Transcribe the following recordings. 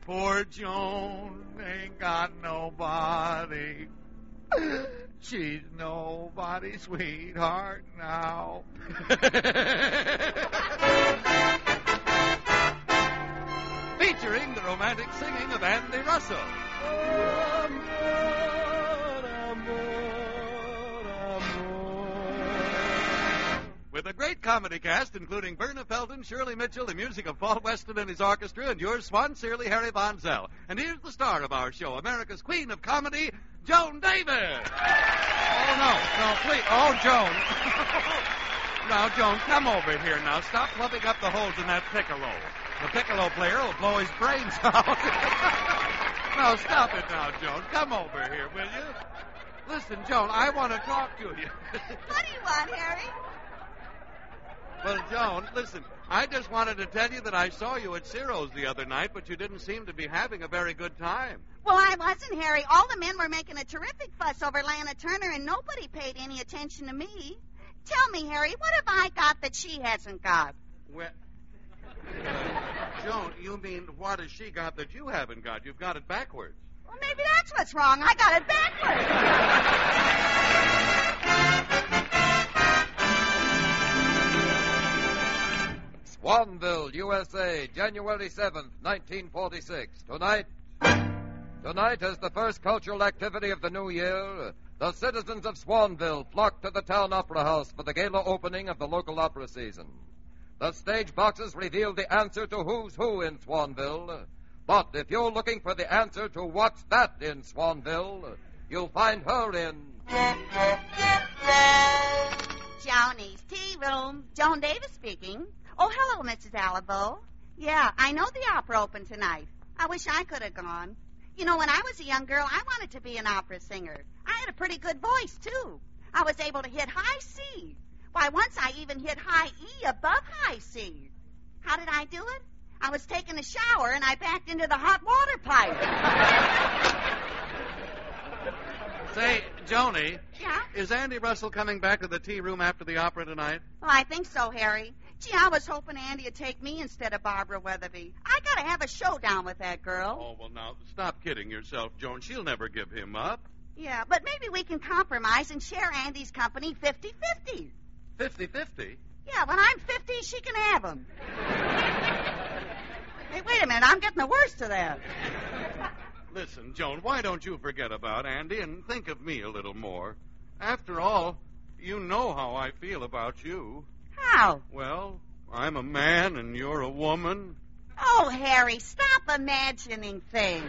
Poor Joan ain't got nobody. She's nobody's sweetheart now. Featuring the romantic singing of Andy Russell. With a great comedy cast, including Verna Felton, Shirley Mitchell, the music of Paul Weston and his orchestra, and yours, Swan Searly, Harry Von Zell. And here's the star of our show, America's Queen of Comedy, Joan Davis. Oh, no, please. Oh, Joan. Now, Joan, come over here now. Stop plugging up the holes in that piccolo. The piccolo player will blow his brains out. No, stop it now, Joan. Come over here, will you? Listen, Joan, I want to talk to you. What do you want, Harry? Well, Joan, listen, I just wanted to tell you that I saw you at Ciro's the other night, but you didn't seem to be having a very good time. Well, I wasn't, Harry. All the men were making a terrific fuss over Lana Turner, and nobody paid any attention to me. Tell me, Harry, what have I got that she hasn't got? Well, Joan, you mean what has she got that you haven't got? You've got it backwards. Well, maybe that's what's wrong. I got it backwards. Swanville, USA, January 7th, 1946. Tonight, as the first cultural activity of the new year, the citizens of Swanville flock to the town opera house for the gala opening of the local opera season. The stage boxes reveal the answer to who's who in Swanville. But if you're looking for the answer to what's that in Swanville, you'll find her in Johnny's Tea Room. Joan Davis speaking. Oh, hello, Mrs. Alabo. Yeah, I know the opera opened tonight. I wish I could have gone. You know, when I was a young girl, I wanted to be an opera singer. I had a pretty good voice, too. I was able to hit high C. Why, once I even hit high E above high C. How did I do it? I was taking a shower, and I backed into the hot water pipe. Say, Joni. Yeah? Is Andy Russell coming back to the tea room after the opera tonight? Well, I think so, Harry. Gee, I was hoping Andy would take me instead of Barbara Weatherby. I gotta have a showdown with that girl. Oh, well, now, stop kidding yourself, Joan. She'll never give him up. Yeah, but maybe we can compromise and share Andy's company 50-50. 50-50? Yeah, when I'm 50, she can have him. Hey, wait a minute. I'm getting the worst of that. Listen, Joan, why don't you forget about Andy and think of me a little more? After all, you know how I feel about you. How? Well, I'm a man and you're a woman. Oh, Harry, stop imagining things.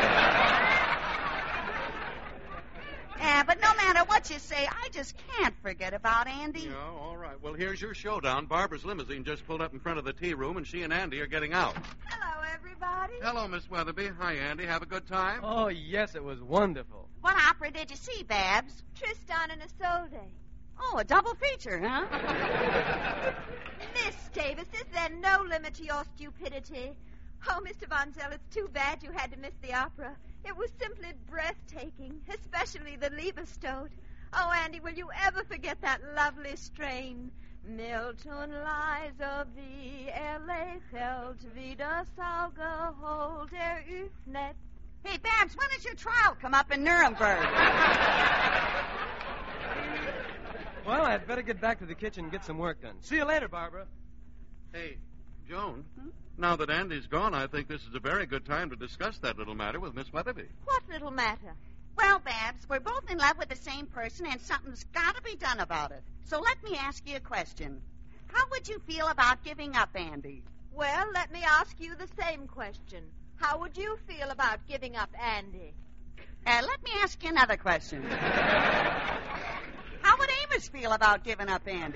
Yeah, but no matter what you say, I just can't forget about Andy. Yeah, all right. Well, here's your showdown. Barbara's limousine just pulled up in front of the tea room, and she and Andy are getting out. Hello, everybody. Hello, Miss Weatherby. Hi, Andy. Have a good time? Oh, yes, it was wonderful. What opera did you see, Babs? Tristan and Isolde. Oh, a double feature, huh? Miss Davis, is there no limit to your stupidity? Oh, Mr. Von Zell, it's too bad you had to miss the opera. It was simply breathtaking, especially the Liebestod. Oh, Andy, will you ever forget that lovely strain? Milton Liza wie lächelt, wie das Auge holt öffnet. Hey, Babs, when does your trial come up in Nuremberg? Well, I'd better get back to the kitchen and get some work done. See you later, Barbara. Hey, Joan, now that Andy's gone, I think this is a very good time to discuss that little matter with Miss Weatherby. What little matter? Well, Babs, we're both in love with the same person, and something's got to be done about it. So let me ask you a question. How would you feel about giving up Andy? Well, let me ask you the same question. How would you feel about giving up Andy? Let me ask you another question. How would Amos feel about giving up Andy?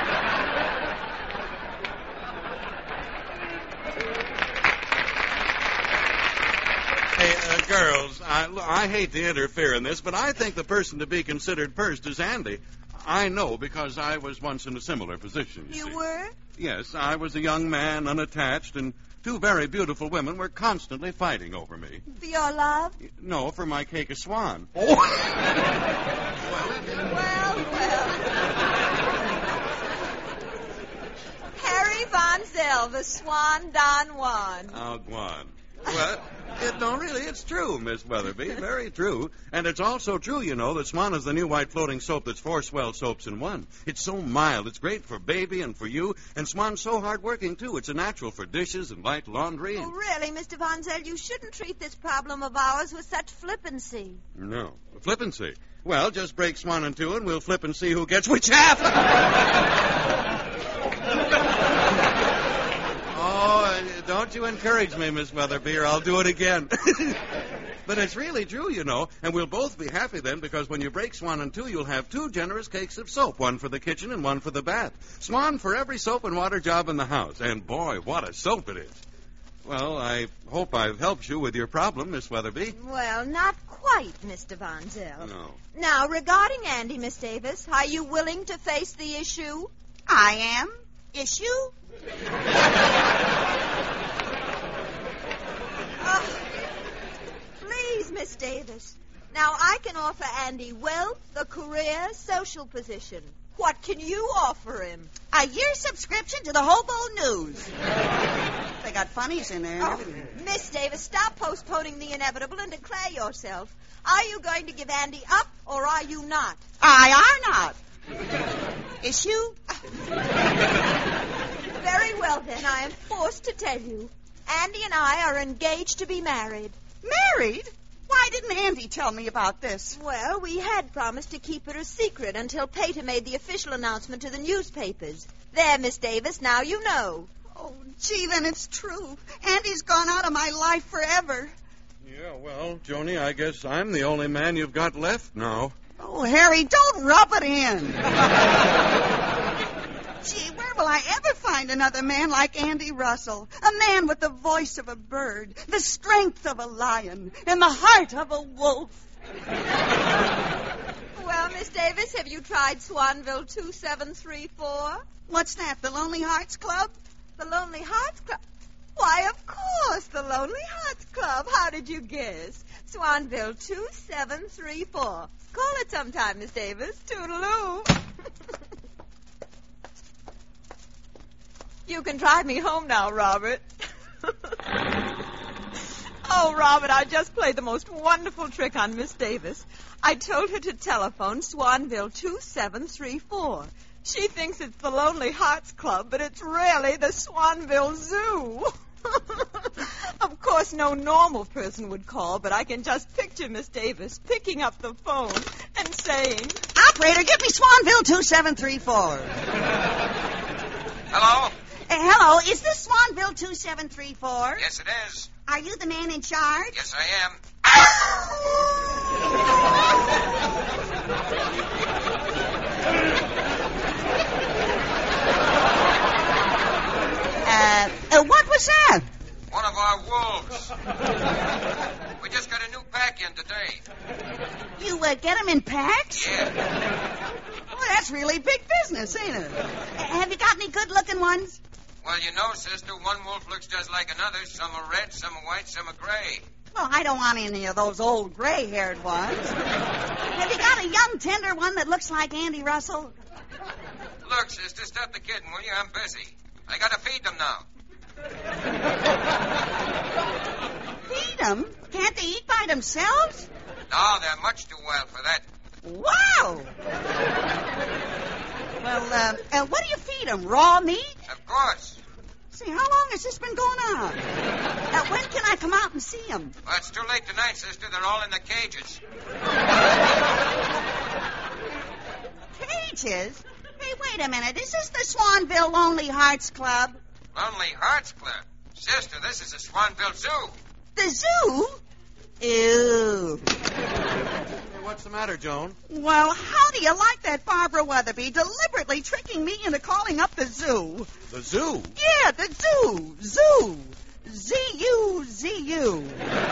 Hey, girls, I hate to interfere in this, but I think the person to be considered first is Andy. I know because I was once in a similar position. You see. were? Yes, I was a young man, unattached, and two very beautiful women were constantly fighting over me. For your love? No, for my cake of swan. Well. Harry Von Zell, the Swan Don Juan. Oh, go on. Well, No, really, it's true, Miss Weatherby. Very true. And it's also true, you know, that Swan is the new white floating soap that's 4 swell soaps in one. It's so mild. It's great for baby and for you. And Swan's so hardworking, too. It's a natural for dishes and light laundry. Oh, really, Mr. Von Zell, you shouldn't treat this problem of ours with such flippancy. No. Flippancy. Well, just break Swan in two and we'll flip and see who gets which half. Don't you encourage me, Miss Weatherby, or I'll do it again. But it's really true, you know, and we'll both be happy then because when you break Swan in two, you'll have 2 generous cakes of soap, one for the kitchen and one for the bath. Swan for every soap and water job in the house. And, boy, what a soap it is. Well, I hope I've helped you with your problem, Miss Weatherby. Well, not quite, Mr. Von Zell. No. Now, regarding Andy, Miss Davis, are you willing to face the issue? I am. Issue? Oh, please, Miss Davis. Now, I can offer Andy wealth, a career, social position. What can you offer him? A year subscription to the Hobo News. They got funnies in there. Oh, Miss Davis, stop postponing the inevitable and declare yourself. Are you going to give Andy up, or are you not? I are not. Issue? Very well, then, I am forced to tell you. Andy and I are engaged to be married. Married? Why didn't Andy tell me about this? Well, we had promised to keep it a secret until Pater made the official announcement to the newspapers. There, Miss Davis, now you know. Oh, gee, then it's true. Andy's gone out of my life forever. Yeah, well, Joni, I guess I'm the only man you've got left now. Oh, Harry, don't rub it in. Gee, where will I ever find another man like Andy Russell? A man with the voice of a bird, the strength of a lion, and the heart of a wolf. Well, Miss Davis, have you tried Swanville 2734? What's that, the Lonely Hearts Club? The Lonely Hearts Club? Why, of course, the Lonely Hearts Club. How did you guess? Swanville 2734. Call it sometime, Miss Davis. Toodaloo. You can drive me home now, Robert. Oh, Robert, I just played the most wonderful trick on Miss Davis. I told her to telephone Swanville 2734. She thinks it's the Lonely Hearts Club, but it's really the Swanville Zoo. Of course, no normal person would call, but I can just picture Miss Davis picking up the phone and saying, Operator, give me Swanville 2734. Hello? Hello, is this Swanville 2734? Yes, it is. Are you the man in charge? Yes, I am. What was that? One of our wolves. We just got a new pack in today. You get them in packs? Yeah. Well, that's really big business, ain't it? Have you got any good-looking ones? Well, you know, sister, one wolf looks just like another. Some are red, some are white, some are gray. Well, I don't want any of those old gray-haired ones. Have you got a young, tender one that looks like Andy Russell? Look, sister, stop the kidding, will you? I'm busy. I gotta feed them now. Feed them? Can't they eat by themselves? No, they're much too wild for that. Wow! Well, what do you feed them? Raw meat? Of course. See, how long has this been going on? When can I come out and see them? Well, it's too late tonight, sister. They're all in the cages. Cages? Hey, wait a minute. Is this the Swanville Lonely Hearts Club? Lonely Hearts Club? Sister, this is the Swanville Zoo. The zoo? Ew. Hey, what's the matter, Joan? Well, how do you like that, Barbara Weatherby, deliberately tricking me into calling up the zoo? The zoo? Yeah, the zoo. Zoo. Z-U-Z-U.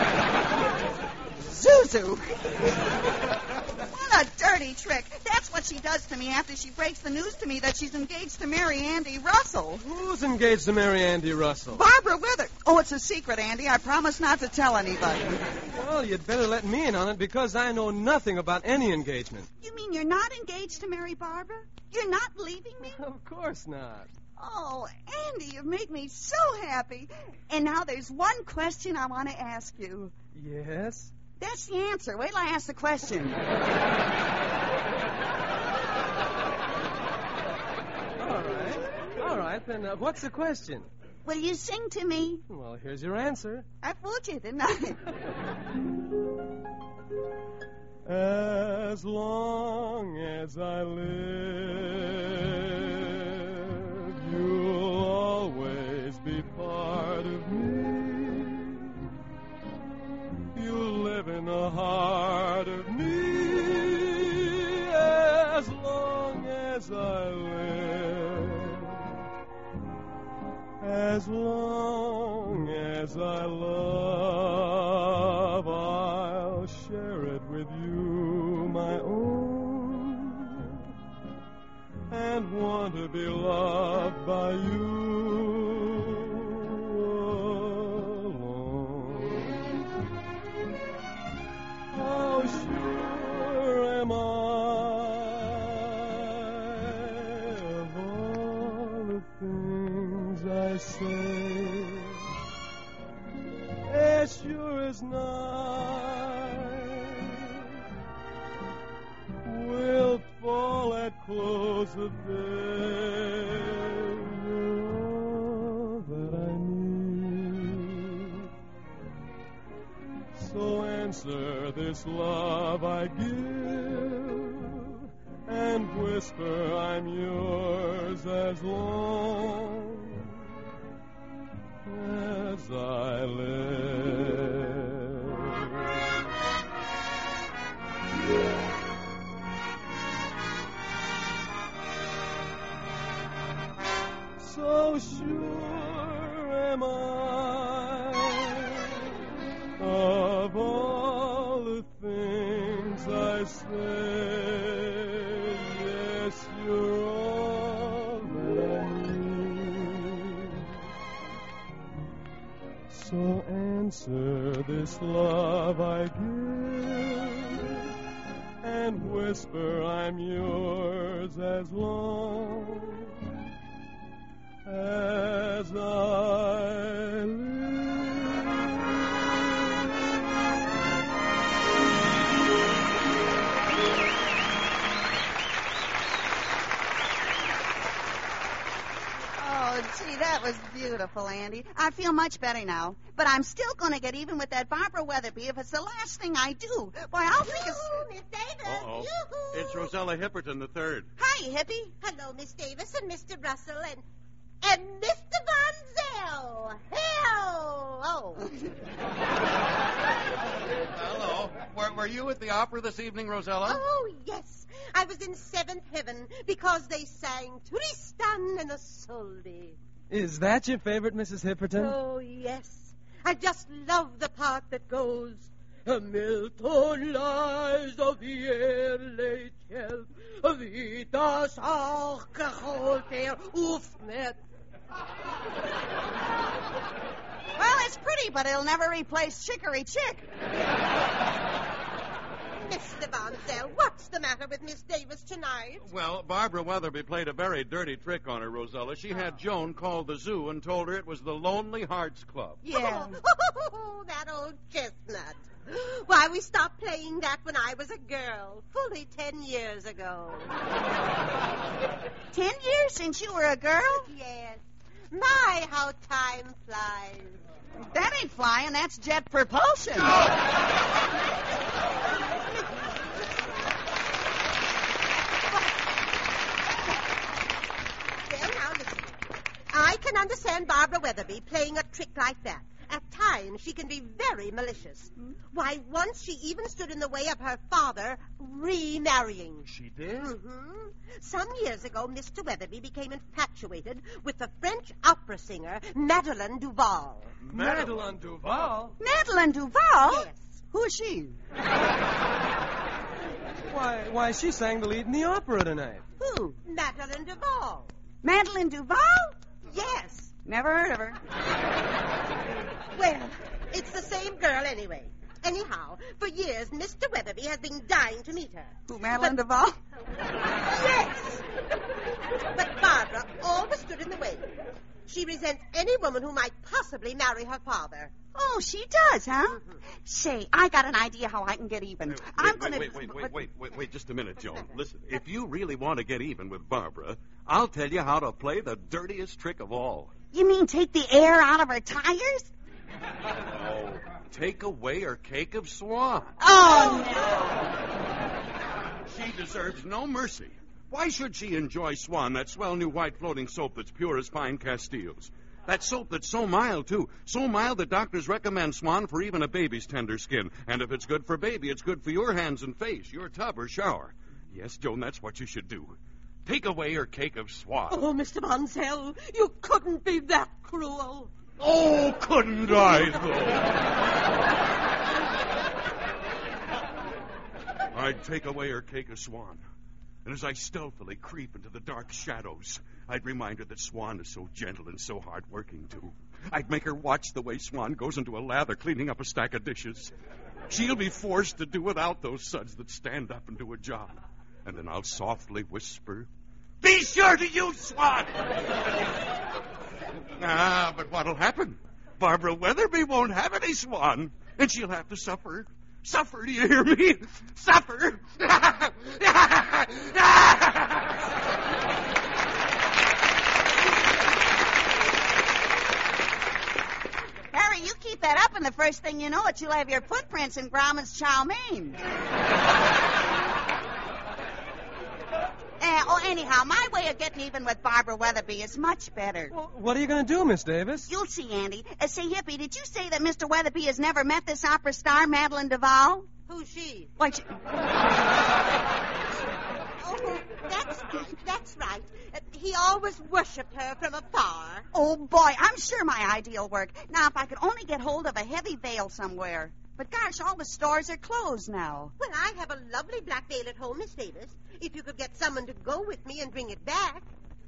Zuzu. What a dirty trick. That's what she does to me after she breaks the news to me that she's engaged to marry Andy Russell. Who's engaged to marry Andy Russell? Barbara Wither. Oh, it's a secret, Andy. I promise not to tell anybody. Well, you'd better let me in on it because I know nothing about any engagement. You mean you're not engaged to marry Barbara? You're not leaving me? Of course not. Oh, Andy, you've made me so happy. And now there's one question I want to ask you. Yes? That's the answer. Wait till I ask the question. All right, then what's the question? Will you sing to me? Well, here's your answer. I fooled you, didn't I? As long as I live, you'll always be part of me. You'll live in the heart of me as long as I live. As long as I love, I'll share it with you, my own, and want to be loved by you alone. How sure am I of all the things I say, as sure as night will fall at close of day. You're all that I need. So answer this love I give, and whisper I'm yours as long as I live. So sure am I of all the things I say. Yes, you're all that I need. So answer this love I give, and whisper I'm yours as long as I live. Oh, gee, that was beautiful, Andy. I feel much better now. But I'm still going to get even with that Barbara Weatherby if it's the last thing I do. Boy, I'll think it's... Miss Davis. Uh-oh. Yoo-hoo. It's Rosella Hipperton III. Hi, hippie. Hello, Miss Davis and Mr. Russell and Mr. Vonzell. Hello. Hello. Were you at the opera this evening, Rosella? Oh, yes. I was in seventh heaven because they sang Tristan and Isolde. Is that your favorite, Mrs. Hipperton? Oh, yes. I just love the part that goes, Hamilton lies of the air late help, Vitas auch geholt er Ufnet. Well, it's pretty, but it'll never replace Chicory Chick. Mr. Vonzell, what's the matter with Miss Davis tonight? Well, Barbara Weatherby played a very dirty trick on her, Rosella. She had Joan call the zoo and told her it was the Lonely Hearts Club. Yeah. Oh, that old chestnut. Why, we stopped playing that when I was a girl, fully 10 years ago. 10 years since you were a girl? Yes. My, how time flies. That ain't flying. That's jet propulsion. Well, now listen. I can understand Barbara Weatherby playing a trick like that. At times, she can be very malicious. Why, once she even stood in the way of her father remarrying. She did? Mm-hmm. Some years ago, Mr. Weatherby became infatuated with the French opera singer Madeleine Duval. Madeleine Duval? Madeleine Duval? Yes. Who's she? Why, she sang the lead in the opera tonight. Who? Madeleine Duval. Madeleine Duval? Yes. Never heard of her. Well, it's the same girl anyway. Anyhow, for years, Mr. Weatherby has been dying to meet her. Who, Madeleine Duval? Yes! But Barbara always stood in the way. She resents any woman who might possibly marry her father. Oh, she does, huh? Mm-hmm. Say, I got an idea how I can get even. I'm going to... Wait, just a minute, Joan. Listen, if you really want to get even with Barbara, I'll tell you how to play the dirtiest trick of all. You mean take the air out of her tires? Oh, take away her cake of swan. Oh, no. She deserves no mercy. Why should she enjoy Swan, that swell new white floating soap that's pure as fine Castiles? That soap that's so mild, too. So mild that doctors recommend Swan for even a baby's tender skin. And if it's good for baby, it's good for your hands and face, your tub or shower. Yes, Joan, that's what you should do. Take away her cake of Swan. Oh, Mr. Mansell, you couldn't be that cruel. Oh, couldn't I, though? I'd take away her cake of Swan. And as I stealthily creep into the dark shadows, I'd remind her that Swan is so gentle and so hard-working, too. I'd make her watch the way Swan goes into a lather cleaning up a stack of dishes. She'll be forced to do without those suds that stand up and do a job. And then I'll softly whisper, "Be sure to use Swan!" But what'll happen? Barbara Weatherby won't have any Swan, and she'll have to suffer. Suffer, do you hear me? Suffer! Harry, you keep that up, and the first thing you know it, you'll have your footprints in Grauman's chow mein. Anyhow, my way of getting even with Barbara Weatherby is much better. Well, what are you going to do, Miss Davis? You'll see, Andy. Say, Hippie, did you say that Mr. Weatherby has never met this opera star, Madeline Duval? Who's she? Why, Oh, that's right. He always worshipped her from afar. Oh, boy, I'm sure my idea'll work. Now, if I could only get hold of a heavy veil somewhere. But, gosh, all the stores are closed now. Well, I have a lovely black veil at home, Miss Davis. If you could get someone to go with me and bring it back.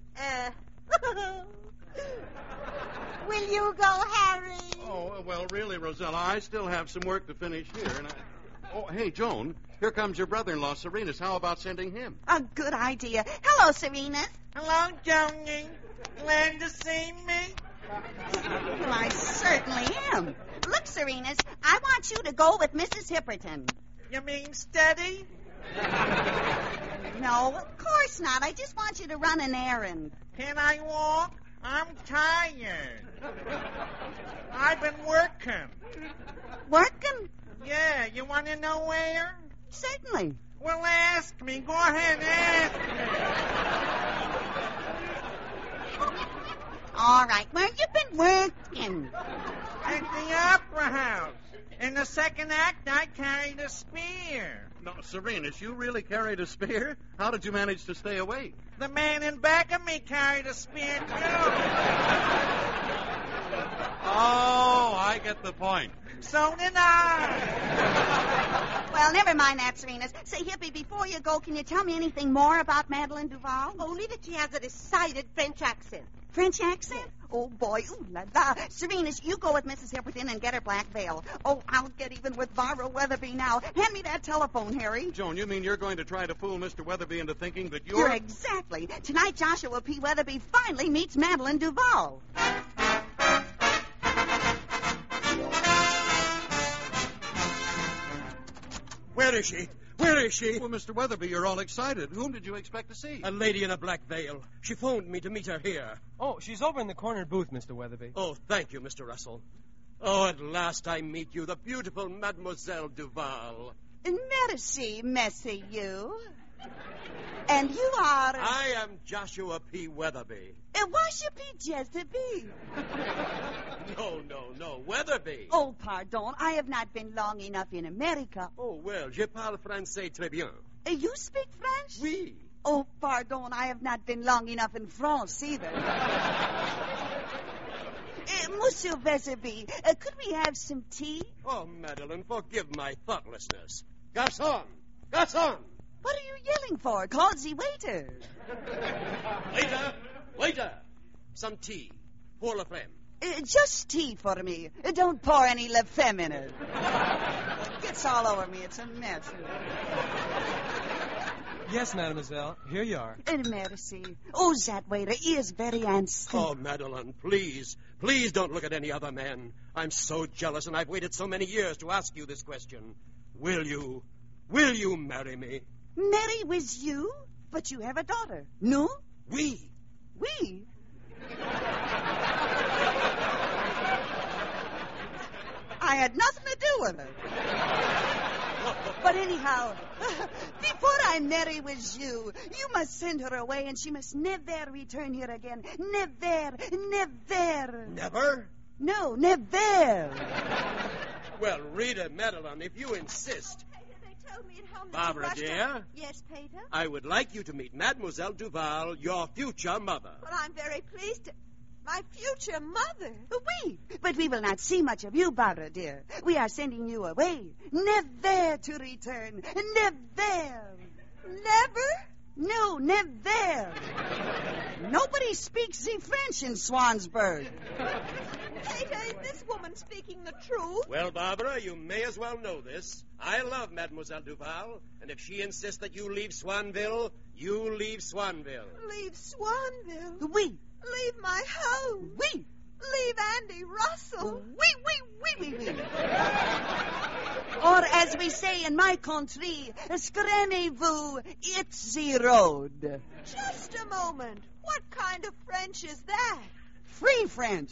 Will you go, Harry? Oh, well, really, Rosella, I still have some work to finish here. And Oh, hey, Joan, here comes your brother-in-law, Serenus. How about sending him? A good idea. Hello, Serenus. Hello, Joni. Glad to see me? Well, I certainly am. Look, Serenus, I want you to go with Mrs. Hipperton. You mean steady? No, of course not. I just want you to run an errand. Can I walk? I'm tired. I've been working. Working? Yeah, you want to know where? Certainly. Well, ask me. Go ahead, ask me. All right, where you been working? At the Opera House. In the second act, I carried a spear. No, Serenus, you really carried a spear? How did you manage to stay awake? The man in back of me carried a spear, too. Oh, I get the point. So did I. Well, never mind that, Serenus. Say, Hippie, before you go, can you tell me anything more about Madeline Duval? Only that she has a decided French accent. French accent? Oh, boy, ooh la la. Serenus, you go with Mrs. Hipperton and get her black veil. Oh, I'll get even with Barbara Weatherby now. Hand me that telephone, Harry. Joan, you mean you're going to try to fool Mr. Weatherby into thinking that You're exactly. Tonight, Joshua P. Weatherby finally meets Madeline Duval. Where is she? Where is she? Well, Mr. Weatherby, you're all excited. Whom did you expect to see? A lady in a black veil. She phoned me to meet her here. Oh, she's over in the corner booth, Mr. Weatherby. Oh, thank you, Mr. Russell. Oh, at last I meet you, the beautiful Mademoiselle Duval. Merci, monsieur. And you are... I am Joshua P. Weatherby. Worship Jezebel. No, Weatherby. Oh, pardon. I have not been long enough in America. Oh, well, je parle français très bien. You speak French? Oui. Oh, pardon. I have not been long enough in France either. Monsieur Weatherby, could we have some tea? Oh, Madeline, forgive my thoughtlessness. Garçon! Garçon! What are you yelling for? Call the waiter. Waiter! Some tea. Pour la femme. Just tea for me. Don't pour any La Femme in it. Gets all over me. It's a mess. Yes, mademoiselle. Here you are. Merci. Oh, that waiter is very handsome. Oh, Madeline, please. Please don't look at any other man. I'm so jealous, and I've waited so many years to ask you this question. Will you marry me? Marry with you? But you have a daughter. No? We. We? I had nothing to do with it. But anyhow, before I marry with you, you must send her away and she must never return here again. Never, never. Never? No, never. Well, Rita, Madeline, if you insist. They told me at home that Barbara, you rushed dear? on- Yes, Peter? I would like you to meet Mademoiselle Duval, your future mother. Well, I'm very pleased to... My future mother. Oui, but we will not see much of you, Barbara, dear. We are sending you away. Never to return. Never. Never? No, never. Nobody speaks the French in Swansburg. Peter, is this woman speaking the truth? Well, Barbara, you may as well know this. I love Mademoiselle Duval, and if she insists that you leave Swanville, you leave Swanville. Leave Swanville? Oui. Leave my home? Oui. Leave Andy Russell? Oui. Or as we say in my country, scramez-vous, it's the road. Just a moment. What kind of French is that? Free French.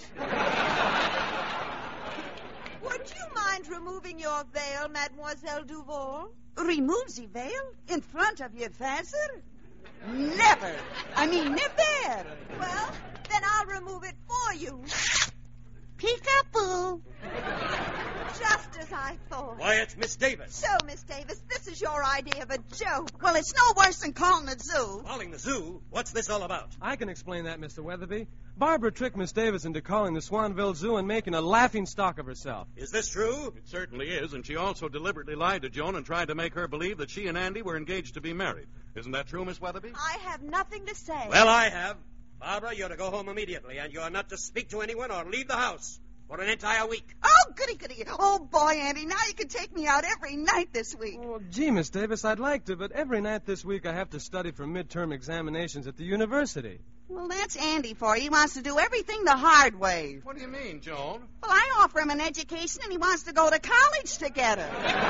Would you mind removing your veil, Mademoiselle Duval? Remove the veil in front of your father? Never. I mean, never. Well, then I'll remove it for you. Peekaboo. Just as I thought. Why, it's Miss Davis. So, Miss Davis, this is your idea of a joke. Well, it's no worse than calling it zoo. Calling the zoo? What's this all about? I can explain that, Mr. Weatherby. Barbara tricked Miss Davis into calling the Swanville Zoo and making a laughing stock of herself. Is this true? It certainly is, and she also deliberately lied to Joan and tried to make her believe that she and Andy were engaged to be married. Isn't that true, Miss Weatherby? I have nothing to say. Well, I have. Barbara, you're to go home immediately, and you're not to speak to anyone or leave the house for an entire week. Oh, goody. Oh, boy, Andy, now you can take me out every night this week. Oh, gee, Miss Davis, I'd like to, but every night this week I have to study for midterm examinations at the university. Well, that's Andy for you. He wants to do everything the hard way. What do you mean, Joan? Well, I offer him an education, and he wants to go to college together.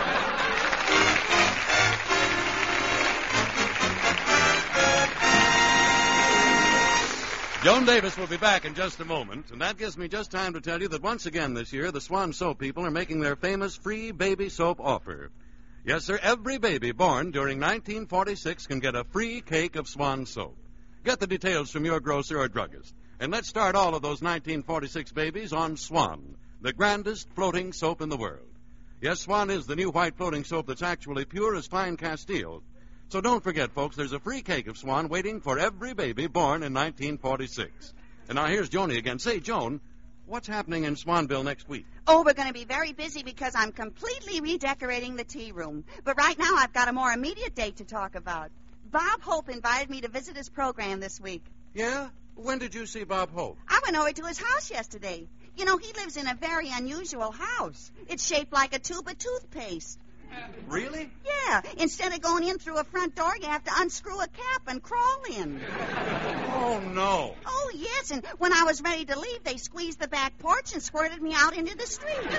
Joan Davis will be back in just a moment, and that gives me just time to tell you that once again this year, the Swan Soap people are making their famous free baby soap offer. Yes, sir, every baby born during 1946 can get a free cake of Swan Soap. Get the details from your grocer or druggist, and let's start all of those 1946 babies on Swan, the grandest floating soap in the world. Yes, Swan is the new white floating soap that's actually pure as fine Castile. So don't forget, folks, there's a free cake of Swan waiting for every baby born in 1946. And now here's Joni again. Say, Joan, what's happening in Swanville next week? Oh, we're going to be very busy because I'm completely redecorating the tea room. But right now I've got a more immediate date to talk about. Bob Hope invited me to visit his program this week. Yeah? When did you see Bob Hope? I went over to his house yesterday. You know, he lives in a very unusual house. It's shaped like a tube of toothpaste. Really? Yeah. Instead of going in through a front door, you have to unscrew a cap and crawl in. Oh, no. Oh, yes. And when I was ready to leave, they squeezed the back porch and squirted me out into the street. Oh,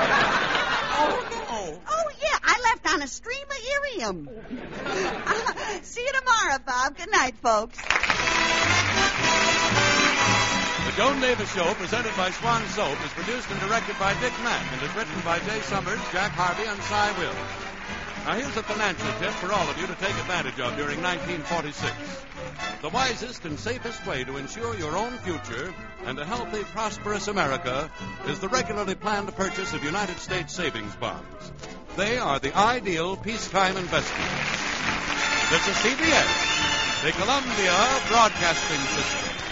no. Oh, yeah. I left on a stream of irium. See you tomorrow, Bob. Good night, folks. The Joan Davis Show, presented by Swan Soap, is produced and directed by Dick Mack and is written by Jay Summers, Jack Harvey, and Cy Will. Now, here's a financial tip for all of you to take advantage of during 1946. The wisest and safest way to ensure your own future and a healthy, prosperous America is the regularly planned purchase of United States savings bonds. They are the ideal peacetime investment. This is CBS, the Columbia Broadcasting System.